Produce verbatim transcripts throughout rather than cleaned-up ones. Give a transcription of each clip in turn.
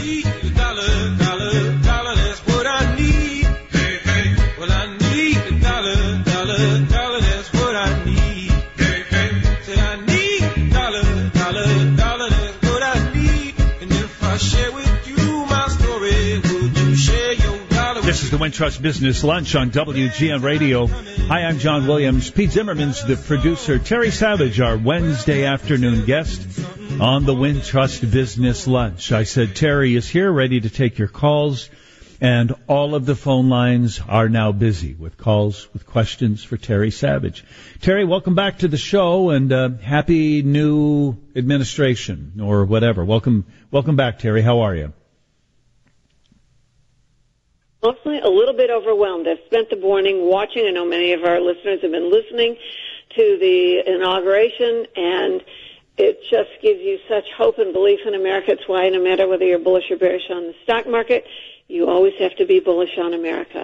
need a dollar, dollar, dollar, that's what I need. Hey, hey. Well, I need a dollar, dollar, dollar, that's what I need. Hey, hey. Say I need a dollar, dollar, dollar, that's what I need. And if I share with you my story, would you share your dollar with me? This is the Wintrust Business Lunch on W G N Radio. Hi, I'm John Williams. Pete Zimmerman's the producer. Terry Savage, our Wednesday afternoon guest on the Wintrust Business Lunch. I said Terry is here, ready to take your calls, and all of the phone lines are now busy with calls, with questions for Terry Savage. Terry, welcome back to the show, and uh, happy new administration, or whatever. Welcome, welcome back, Terry. How are you? Mostly a little bit overwhelmed. I've spent the morning watching. I know many of our listeners have been listening to the inauguration, and it just gives you such hope and belief in America. It's why no matter whether you're bullish or bearish on the stock market, you always have to be bullish on America.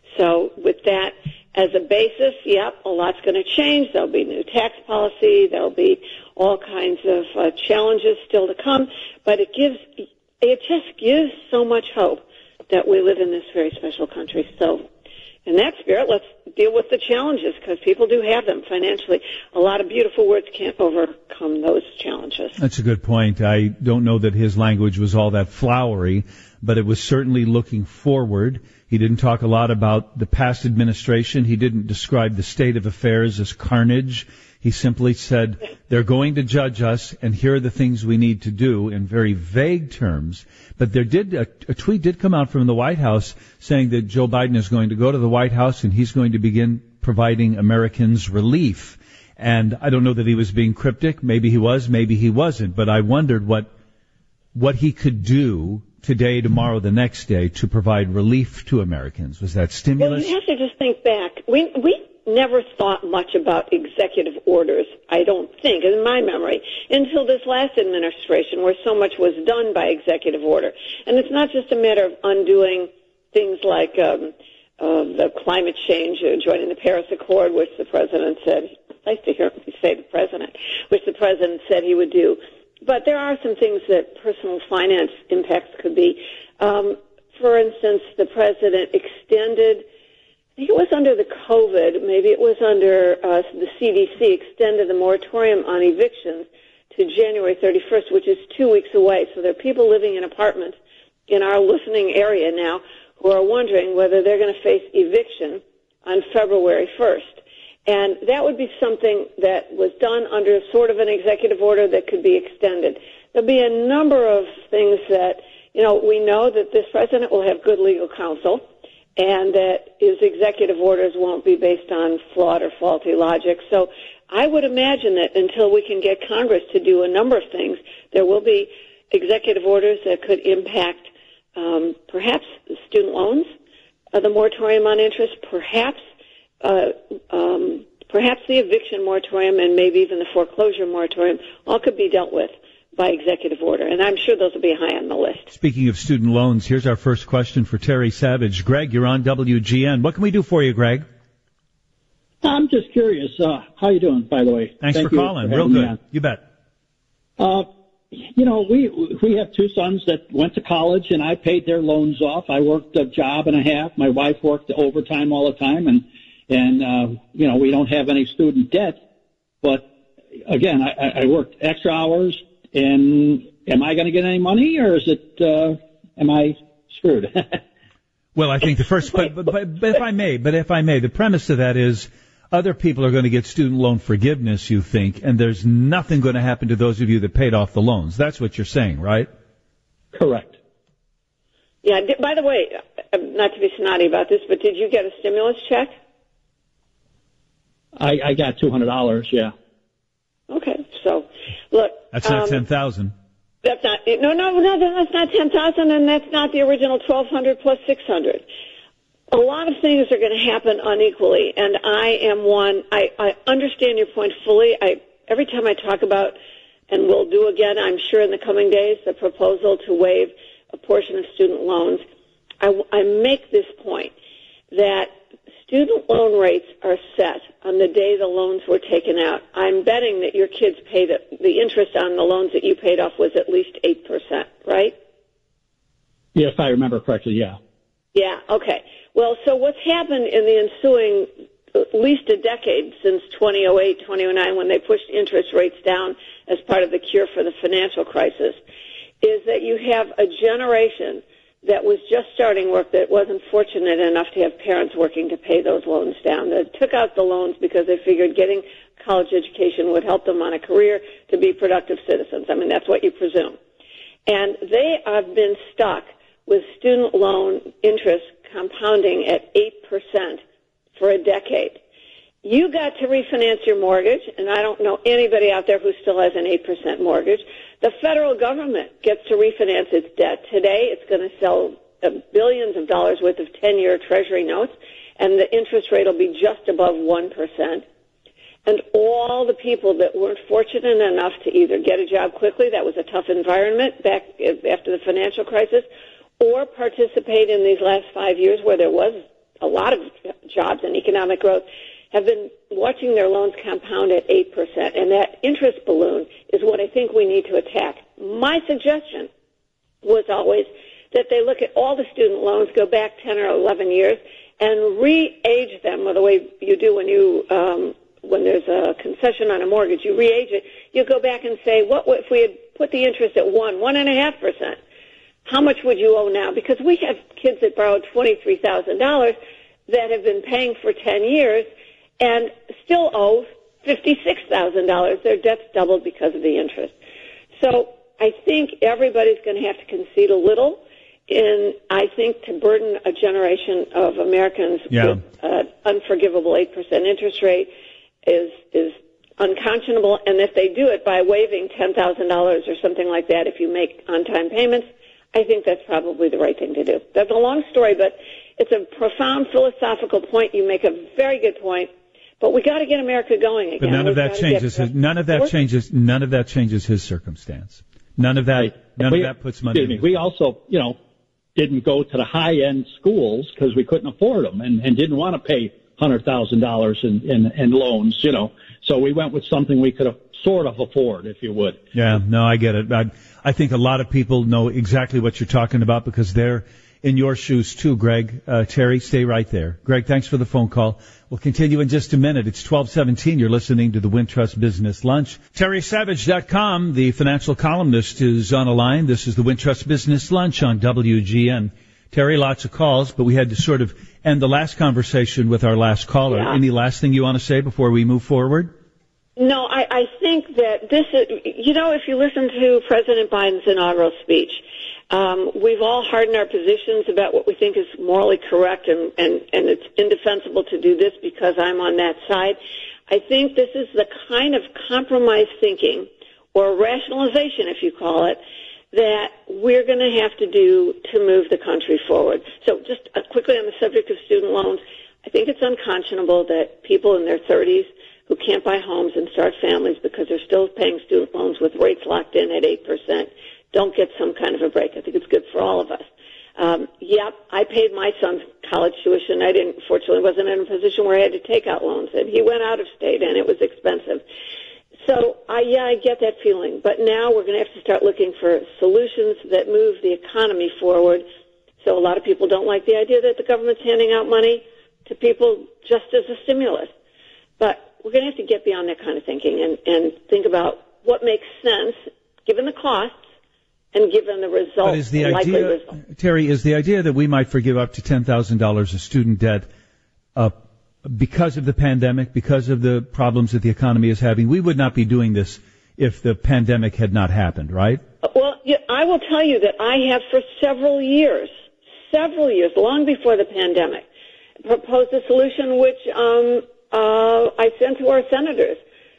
So with that as a basis, yep, a lot's going to change. There'll be new tax policy. There'll be all kinds of uh, challenges still to come, but it gives, it just gives so much hope that we live in this very special country. So in that spirit, let's deal with the challenges, because people do have them financially. A lot of beautiful words can't overcome those challenges. That's a good point. I don't know that his language was all that flowery, but it was certainly looking forward. He didn't talk a lot about the past administration. He didn't describe the state of affairs as carnage. He simply said, they're going to judge us, and here are the things we need to do, in very vague terms. But there did a, a tweet did come out from the White House saying that Joe Biden is going to go to the White House and he's going to begin providing Americans relief. And I don't know that he was being cryptic. Maybe he was, maybe he wasn't. But I wondered what what he could do today, tomorrow, the next day to provide relief to Americans. Was that stimulus? Well, you have to just think back. We we never thought much about executive orders, I don't think, in my memory, until this last administration, where so much was done by executive order. And it's not just a matter of undoing things like um, uh, the climate change, uh, joining the Paris Accord, which the president said, I like to hear him say the president, which the president said he would do. But there are some things that personal finance impacts could be. Um, for instance, the president extended, I think it was under the COVID, maybe it was under uh, the C D C, extended the moratorium on evictions to January thirty-first, which is two weeks away. So there are people living in apartments in our listening area now who are wondering whether they're going to face eviction on February first. And that would be something that was done under sort of an executive order that could be extended. There'll be a number of things that, you know, we know that this president will have good legal counsel, and that his executive orders won't be based on flawed or faulty logic. So I would imagine that until we can get Congress to do a number of things, there will be executive orders that could impact um, perhaps student loans, uh, the moratorium on interest, perhaps uh, um, perhaps the eviction moratorium, and maybe even the foreclosure moratorium. All could be dealt with by executive order, and I'm sure those will be high on the list. Speaking of student loans, here's our first question for Terry Savage. Greg, you're on W G N. What can we do for you, Greg? I'm just curious. Uh, how you doing, by the way? Thanks Thank for calling. For Real good. You bet. Uh, you know, we we have two sons that went to college, and I paid their loans off. I worked a job and a half. My wife worked overtime all the time, and and uh, you know, we don't have any student debt. But again, I, I worked extra hours. And am I going to get any money, or is it, uh, am I screwed? Well, I think the first, but, but, but, but if I may, but if I may, the premise of that is other people are going to get student loan forgiveness, you think, and there's nothing going to happen to those of you that paid off the loans. That's what you're saying, right? Correct. Yeah, by the way, not to be snotty about this, but did you get a stimulus check? I, I got two hundred dollars, yeah. Okay, so look, that's not um, ten thousand. That's not no, no, no. That's not ten thousand, and that's not the original twelve hundred plus six hundred. A lot of things are going to happen unequally, and I am one. I, I understand your point fully. I every time I talk about, and we'll do again, I'm sure in the coming days, the proposal to waive a portion of student loans. I, I make this point that student loan rates are set on the day the loans were taken out. I'm betting that your kids paid, the interest on the loans that you paid off was at least eight percent, right? If I remember correctly, yeah. Yeah, okay. Well, so what's happened in the ensuing at least a decade since two thousand eight, two thousand nine, when they pushed interest rates down as part of the cure for the financial crisis, is that you have a generation that was just starting work that wasn't fortunate enough to have parents working to pay those loans down, that took out the loans because they figured getting college education would help them on a career to be productive citizens. I mean, that's what you presume. And they have been stuck with student loan interest compounding at eight percent for a decade. You got to refinance your mortgage, and I don't know anybody out there who still has an eight percent mortgage. The federal government gets to refinance its debt. Today, it's going to sell uh, billions of dollars worth of ten-year Treasury notes, and the interest rate will be just above one percent. And all the people that weren't fortunate enough to either get a job quickly, that was a tough environment back after the financial crisis, or participate in these last five years where there was a lot of jobs and economic growth, have been watching their loans compound at eight percent. And that interest balloon is what I think we need to attack. My suggestion was always that they look at all the student loans, go back ten or eleven years, and re-age them the way you do when you um, when there's a concession on a mortgage. You re-age it. You go back and say, what if we had put the interest at one, one and a half percent? How much would you owe now? Because we have kids that borrowed twenty-three thousand dollars that have been paying for ten years and still owe fifty-six thousand dollars. Their debt's doubled because of the interest. So I think everybody's going to have to concede a little in, I think, to burden a generation of Americans yeah. with an unforgivable eight percent interest rate is is unconscionable. And if they do it by waiving ten thousand dollars or something like that if you make on-time payments, I think that's probably the right thing to do. That's a long story, but it's a profound philosophical point. You make a very good point. But we got to get America going again. But none of We've that changes his, none of that changes none of that changes his circumstance. None of that Right. none we, of that puts money excuse in me, his we also, you know, didn't go to the high-end schools because we couldn't afford them and, and didn't want to pay one hundred thousand dollars in, in, in loans, you know. So we went with something we could have sort of afford, if you would. Yeah, no, I get it. I, I think a lot of people know exactly what you're talking about because they're in your shoes too, Greg. Uh, Terry, stay right there. Greg, thanks for the phone call. We'll continue in just a minute. It's twelve seventeen. You're listening to the Wintrust Business Lunch. Terry Savage dot com, the financial columnist, is on a line. This is the Wintrust Business Lunch on W G N. Terry, lots of calls, but we had to sort of end the last conversation with our last caller. Yeah. Any last thing you want to say before we move forward? No, I, I think that this is, you know, if you listen to President Biden's inaugural speech, um, we've all hardened our positions about what we think is morally correct, and, and, and it's indefensible to do this because I'm on that side. I think this is the kind of compromise thinking, or rationalization, if you call it, that we're going to have to do to move the country forward. So just uh, quickly on the subject of student loans, I think it's unconscionable that people in their thirties who can't buy homes and start families because they're still paying student loans with rates locked in at eight percent don't get some kind of a break. I think it's good for all of us. Um, yep, I paid my son's college tuition. I didn't, fortunately, wasn't in a position where I had to take out loans, and he went out of state, and it was expensive. So, I, yeah, I get that feeling. But now we're going to have to start looking for solutions that move the economy forward. So a lot of people don't like the idea that the government's handing out money to people just as a stimulus. But we're going to have to get beyond that kind of thinking and, and think about what makes sense, given the costs, and given the results, but is the, the likely idea, results. Terry, is the idea that we might forgive up to ten thousand dollars of student debt uh, because of the pandemic, because of the problems that the economy is having? We would not be doing this if the pandemic had not happened, right? Well, yeah, I will tell you that I have for several years, several years, long before the pandemic, proposed a solution which um, uh, I sent to our senators,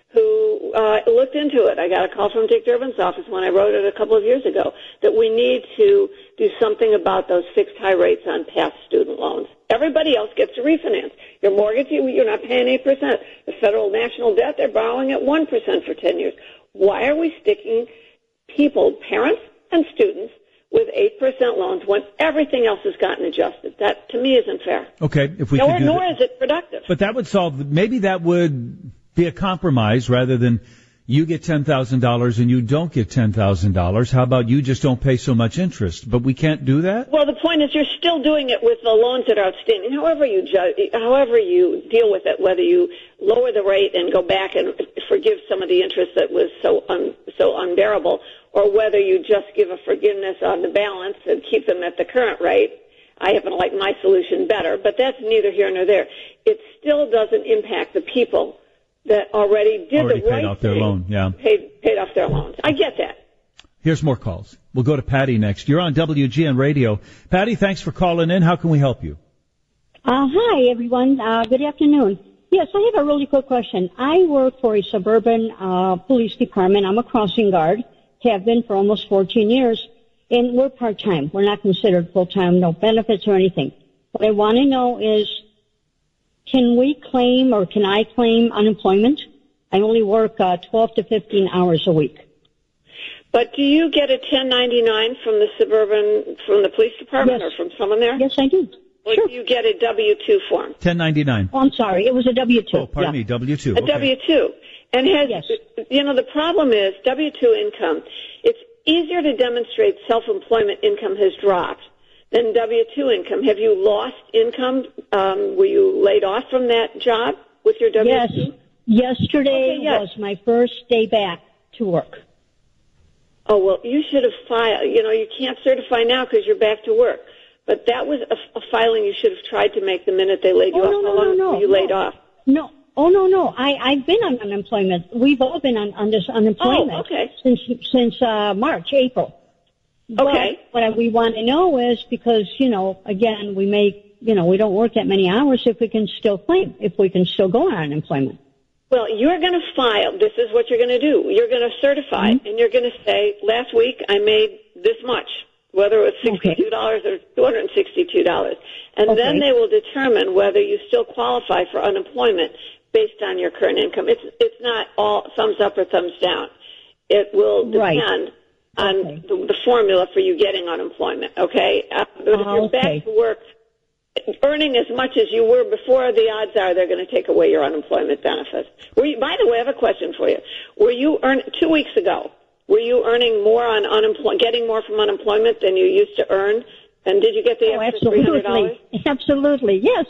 who uh, looked into it. I got a call from Dick Durbin's office when I wrote it a couple of years ago that we need to do something about those fixed high rates on past student loans. Everybody else gets to refinance. Your mortgage, you're not paying eight percent. The federal national debt, they're borrowing at one percent for ten years. Why are we sticking people, parents and students, with eight percent loans when everything else has gotten adjusted? That, to me, isn't fair. Okay, if we nor, could do nor that. is it productive. But that would solve, maybe that would be a compromise rather than you get ten thousand dollars and you don't get ten thousand dollars. How about you just don't pay so much interest? But we can't do that? Well, the point is you're still doing it with the loans that are outstanding. However you ju- however you deal with it, whether you lower the rate and go back and forgive some of the interest that was so un- so unbearable, or whether you just give a forgiveness on the balance and keep them at the current rate. I happen to like my solution better, but that's neither here nor there. It still doesn't impact the people that already did already the right paid off their thing, loan, yeah. Paid, paid off their loans. I get that. Here's more calls. We'll go to Patty next. You're on W G N Radio. Patty, thanks for calling in. How can we help you? Uh, hi, everyone. Uh, good afternoon. Yes, I have a really quick question. I work for a suburban uh, police department. I'm a crossing guard, have been for almost fourteen years, and we're part-time. We're not considered full-time, no benefits or anything. What I want to know is, can we claim or can I claim unemployment? I only work uh, twelve to fifteen hours a week. But do you get a ten ninety-nine from the suburban, from the police department Yes. or from someone there? Yes, I do. Or Sure. do you get a W two form? ten ninety-nine. Oh, I'm sorry. It was a W two. Oh, pardon yeah. me, W two. A Okay. W two. And has, Yes. you know, the problem is W two income, it's easier to demonstrate self-employment income has dropped than W two income. Have you lost income? Um, were you laid off from that job with your W two? Yes. Yesterday Okay, yes. was my first day back to work. Oh, well, you should have filed. You know, you can't certify now because you're back to work. But that was a, a filing you should have tried to make the minute they laid you Oh, off. no, no, How long no, no, were you no. laid off? No. Oh, no, no. I, I've been on unemployment. We've all been on, on this unemployment Oh, okay. since since uh, March, April. Okay. But what we want to know is because, you know, again, we make, you know, we don't work that many hours if we can still claim, if we can still go on unemployment. Well, you're going to file. This is what you're going to do. You're going to certify, Mm-hmm. and you're going to say, last week I made this much, whether it was sixty-two dollars or two hundred sixty-two dollars. And Okay. then they will determine whether you still qualify for unemployment based on your current income. It's it's not all thumbs up or thumbs down. It will Right. depend on Okay. the, the formula for you getting unemployment, okay? Uh, but if you're Okay. back to work, earning as much as you were before, the odds are they're going to take away your unemployment benefits. Were you, by the way, I have a question for you. Were you earn two weeks ago? Were you earning more on unemployment, getting more from unemployment than you used to earn? And did you get the Oh, extra three hundred dollars? absolutely. Absolutely. Yes.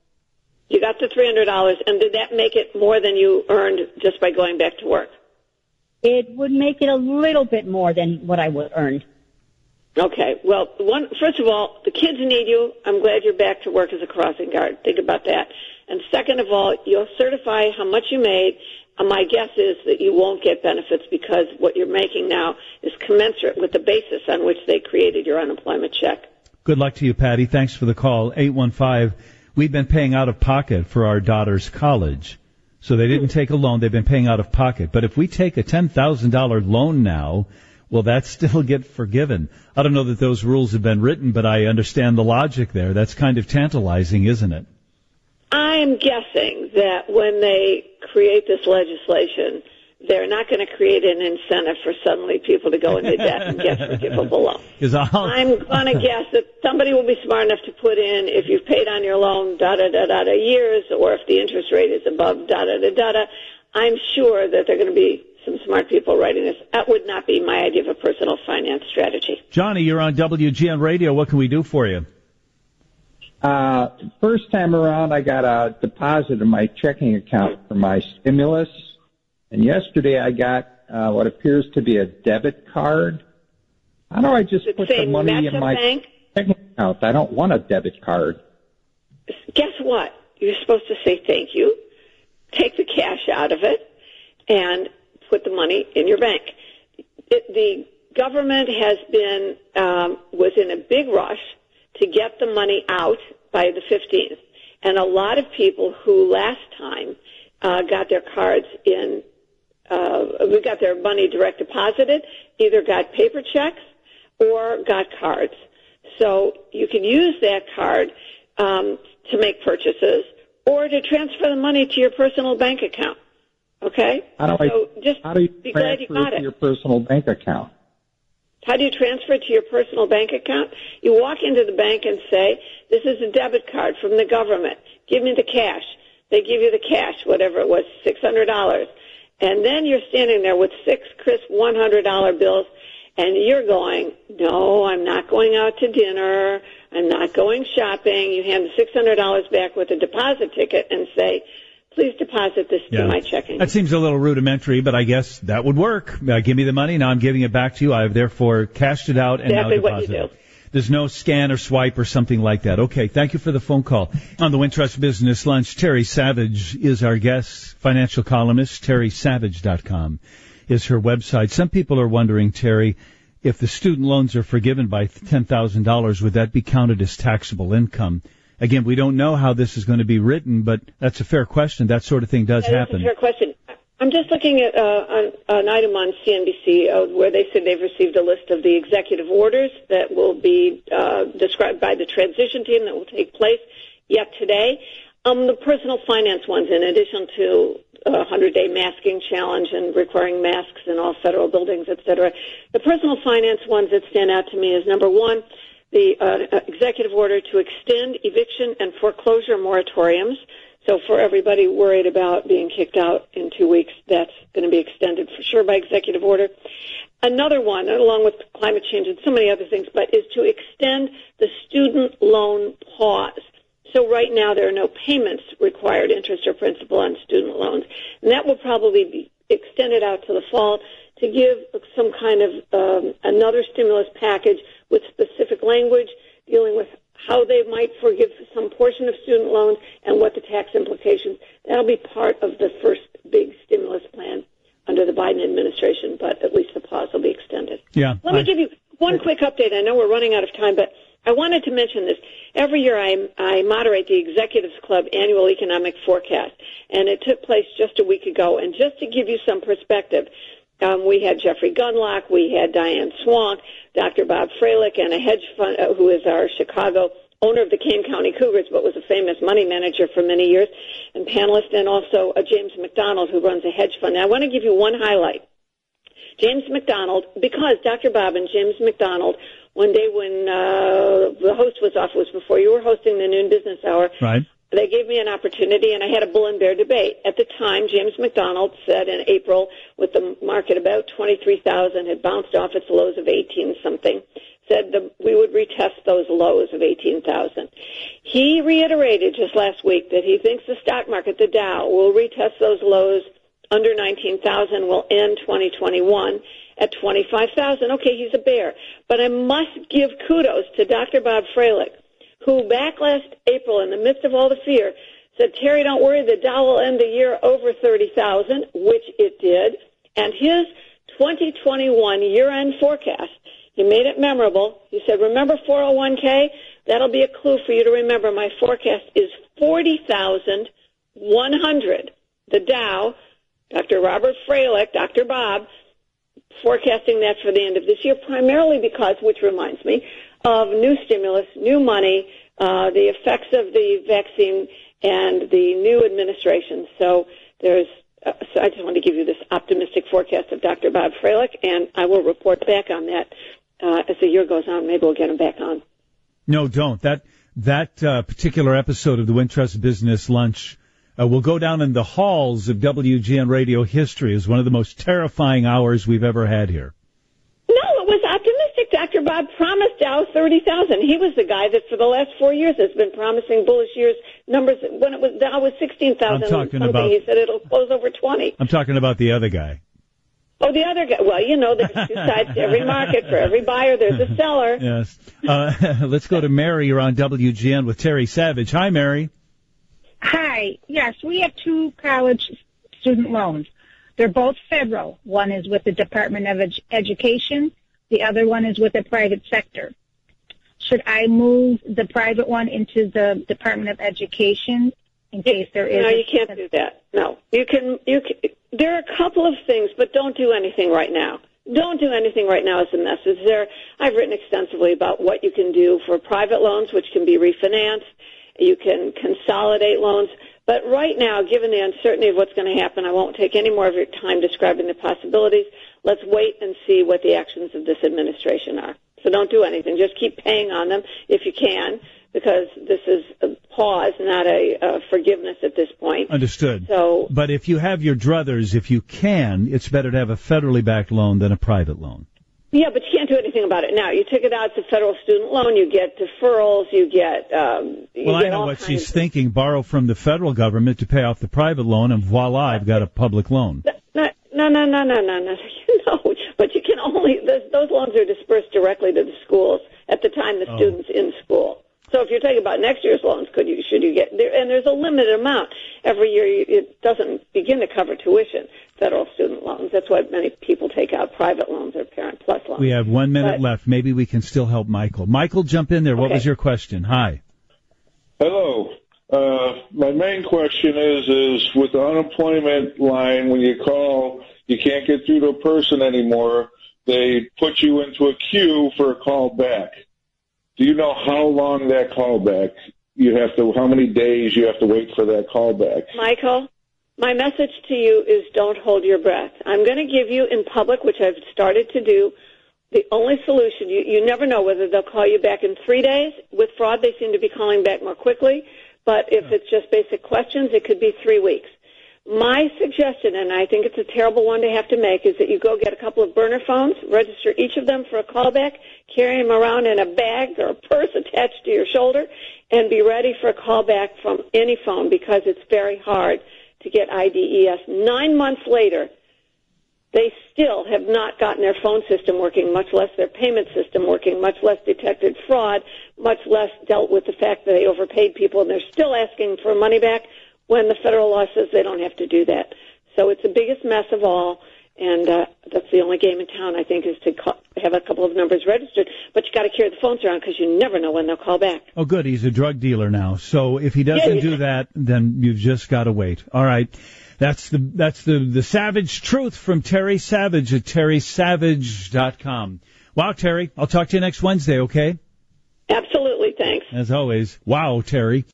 You got the three hundred dollars, and did that make it more than you earned just by going back to work? It would make it a little bit more than what I would earn. Okay. Well, one, first of all, the kids need you. I'm glad you're back to work as a crossing guard. Think about that. And second of all, you'll certify how much you made. And my guess is that you won't get benefits because what you're making now is commensurate with the basis on which they created your unemployment check. Good luck to you, Patty. Thanks for the call. eight one five. We've been paying out of pocket for our daughter's college. So they didn't take a loan. They've been paying out of pocket. But if we take a ten thousand dollars loan now, will that still get forgiven? I don't know that those rules have been written, but I understand the logic there. That's kind of tantalizing, isn't it? I'm guessing that when they create this legislation, they're not going to create an incentive for suddenly people to go into debt and get forgivable loans. 'Cause I'll- I'm going to guess that somebody will be smart enough to put in, if you've paid on your loan da-da-da-da-da years, or if the interest rate is above da-da-da-da-da, I'm sure that there are going to be some smart people writing this. That would not be my idea of a personal finance strategy. Johnny, you're on W G N Radio. What can we do for you? Uh, first time around, I got a deposit in my checking account for my stimulus. And yesterday I got uh, what appears to be a debit card. How do I just Does it put say the money in my Metabank? checking account? I don't want a debit card. Guess what? You're supposed to say thank you, take the cash out of it, and put the money in your bank. It, the government has been, um, was in a big rush to get the money out by the fifteenth. And a lot of people who last time uh, got their cards in, uh, we got their money direct deposited, either got paper checks or got cards. So you can use that card um, to make purchases or to transfer the money to your personal bank account. Okay? How do I? So just how do you be glad you transfer got it it. to your personal bank account? How do you transfer it to your personal bank account? You walk into the bank and say, this is a debit card from the government. Give me the cash. They give you the cash, whatever it was, six hundred dollars. And then you're standing there with six crisp one hundred dollar bills, and you're going, no, I'm not going out to dinner. I'm not going shopping. You hand the six hundred dollars back with a deposit ticket and say, please deposit this yeah. to my checking. That seems a little rudimentary, but I guess that would work. Uh, give me the money. Now I'm giving it back to you. I've therefore cashed it out and exactly now deposited what you do. it. There's no scan or swipe or something like that. Okay, thank you for the phone call. On the Wintrust Business Lunch, Terry Savage is our guest, financial columnist. terry savage dot com is her website. Some people are wondering, Terry, if the student loans are forgiven by ten thousand dollars, would that be counted as taxable income? Again, we don't know how this is going to be written, but that's a fair question. That sort of thing does that happen. That's a fair question. I'm just looking at uh, an, an item on C N B C uh, where they said they've received a list of the executive orders that will be uh, described by the transition team that will take place yet today. Um, the personal finance ones, in addition to a hundred-day masking challenge and requiring masks in all federal buildings, et cetera. The personal finance ones that stand out to me is, number one, the uh, executive order to extend eviction and foreclosure moratoriums. So for everybody worried about being kicked out in two weeks, that's going to be extended for sure by executive order. Another one, along with climate change and so many other things, but is to extend the student loan pause. So right now there are no payments required, interest or principal, on student loans. And that will probably be extended out to the fall to give some kind of um, another stimulus package with specific language dealing with how they might forgive some portion of student loans and what the tax implications. That'll be part of the first big stimulus plan under the Biden administration, but at least the pause will be extended. Yeah. Let me I, give you one quick update. I know we're running out of time, but I wanted to mention this. Every year I, I moderate the Executives Club annual economic forecast, and it took place just a week ago. And just to give you some perspective, um, we had Jeffrey Gundlach, we had Diane Swank, Doctor Bob Freilich, and a hedge fund uh, who is our Chicago owner of the Kane County Cougars, but was a famous money manager for many years, and panelist, and also a James McDonald, who runs a hedge fund. Now, I want to give you one highlight. James McDonald, because Doctor Bob and James McDonald, one day when uh, the host was off, it was before you were hosting the noon business hour, right. They gave me an opportunity, and I had a bull and bear debate. At the time, James McDonald said in April, with the market about twenty-three thousand, had bounced off its lows of eighteen-something, said the, we would retest those lows of eighteen thousand. He reiterated just last week that he thinks the stock market, the Dow, will retest those lows under nineteen thousand, will end twenty twenty-one at twenty-five thousand. Okay, he's a bear. But I must give kudos to Doctor Bob Freilich, who back last April, in the midst of all the fear, said, Terry, don't worry, the Dow will end the year over thirty thousand, which it did. And his twenty twenty-one year-end forecast, he made it memorable. He said, remember four oh one k? That'll be a clue for you to remember. My forecast is forty thousand one hundred. The Dow, Doctor Robert Freilich, Doctor Bob, forecasting that for the end of this year, primarily because, which reminds me, of new stimulus, new money, uh, the effects of the vaccine, and the new administration. So there's, uh, so I just want to give you this optimistic forecast of Doctor Bob Freilich, and I will report back on that uh, as the year goes on. Maybe we'll get him back on. No, don't. That that uh, particular episode of the Wintrust Business Lunch uh, will go down in the halls of W G N radio history as one of the most terrifying hours we've ever had here. No, it was optimistic. Doctor Bob promised Dow thirty thousand. He was the guy that for the last four years has been promising bullish years numbers. When it was Dow was sixteen thousand I'm talking something, about, he said it'll close over twenty. I'm talking about the other guy. Oh, the other guy. Well, you know, there's two sides to every market. For every buyer, there's a seller. Yes. Uh, let's go to Mary. You're on W G N with Terry Savage. Hi, Mary. Hi. Yes, we have two college student loans. They're both federal. One is with the Department of Ed- Education. The other one is with the private sector. Should I move the private one into the Department of Education in case there is? No, you can't do that. No, you can. You can. There are a couple of things, but don't do anything right now. Don't do anything right now as a message. There, I've written extensively about what you can do for private loans, which can be refinanced. You can consolidate loans. But right now, given the uncertainty of what's going to happen, I won't take any more of your time describing the possibilities. Let's wait and see what the actions of this administration are. So don't do anything. Just keep paying on them if you can. because this is a pause, not a uh, forgiveness at this point. Understood. So, but if you have your druthers, if you can, it's better to have a federally backed loan than a private loan. Yeah, but you can't do anything about it now. You took it out, it's a federal student loan, you get deferrals, you get... Um, you well, get I know all what kinds she's of... thinking, borrow from the federal government to pay off the private loan, and voila, I've got a public loan. No, no, no, no, no, no, no. No, but you can only... Those, those loans are dispersed directly to the schools at the time the Oh. student's in school. So if you're talking about next year's loans, could you, should you get... There, and there's a limited amount. Every year you, it doesn't begin to cover tuition, federal student loans. That's why many people take out private loans or Parent Plus loans. We have one minute But- left. Maybe we can still help Michael. Michael, jump in there. What Okay. was your question? Hi. Hello. Uh, my main question is, is with the unemployment line, when you call, you can't get through to a person anymore. They put you into a queue for a call back. Do you know how long that call back you have to, how many days you have to wait for that call back? Michael, my message to you is don't hold your breath. I'm going to give you in public, which I've started to do, the only solution. You, you never know whether they'll call you back in three days. With fraud, they seem to be calling back more quickly. But if it's just basic questions, it could be three weeks. My suggestion, and I think it's a terrible one to have to make, is that you go get a couple of burner phones, register each of them for a callback, carry them around in a bag or a purse attached to your shoulder, and be ready for a callback from any phone because it's very hard to get I D E S. Nine months later, they still have not gotten their phone system working, much less their payment system working, much less detected fraud, much less dealt with the fact that they overpaid people, and they're still asking for money back when the federal law says they don't have to do that. So it's the biggest mess of all, and uh, that's the only game in town, I think, is to call, have a couple of numbers registered. But you got to carry the phones around because you never know when they'll call back. Oh, good. He's a drug dealer now. So if he doesn't Yeah. do that, then you've just got to wait. All right. That's the that's the, the savage truth from Terry Savage at terry savage dot com. Wow, Terry. I'll talk to you next Wednesday, okay? Absolutely, thanks. As always, wow, Terry.